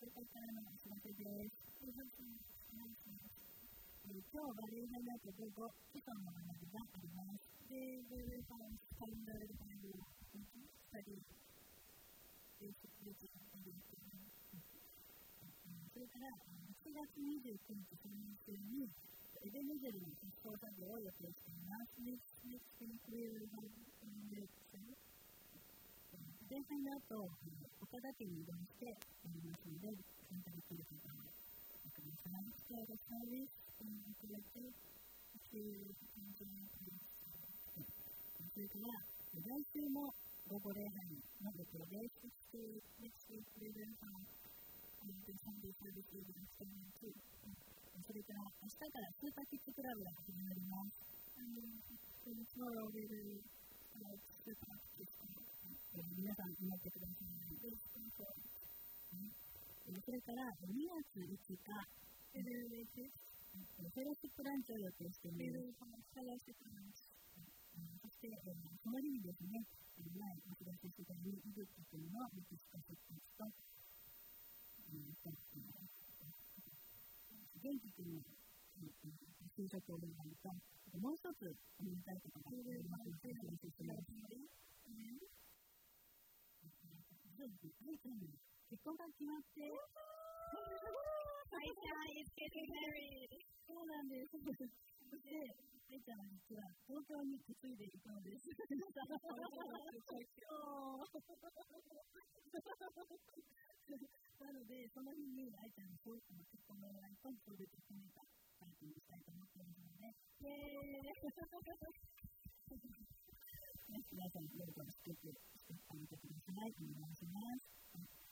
教会からのお知らせです。今日は礼拝の後午後、基礎の学びがあります。で、それから7月29日3年生にエベネゼルの実行作業を予定しています。前半の後、岡田家に移動してやりますので、参加できる方はおください。今日はサービスをくれて、それから来週も午後礼拝の予定です。それから明日からスーパーキッズクラブが始まります。皆さん見てください。それから2月5日、フェロシップランチを予定しています。そして、その日にですね、前お知らせしたように、イブット君のメキシコ出発と、元気君の就職を願いと、もう一つお願いたいことがありますので、お知らせします。愛ちゃんの結婚が決まって、 愛ちゃん is getting married。 そうなんです。そして、愛ちゃんは実は東京に嫁いでいたのです。なので、その日に愛ちゃんの結婚の願いとそれで決めたパーティーにしたいと思っていますので、皆さん、どうぞ作ってあげてください。お願いします。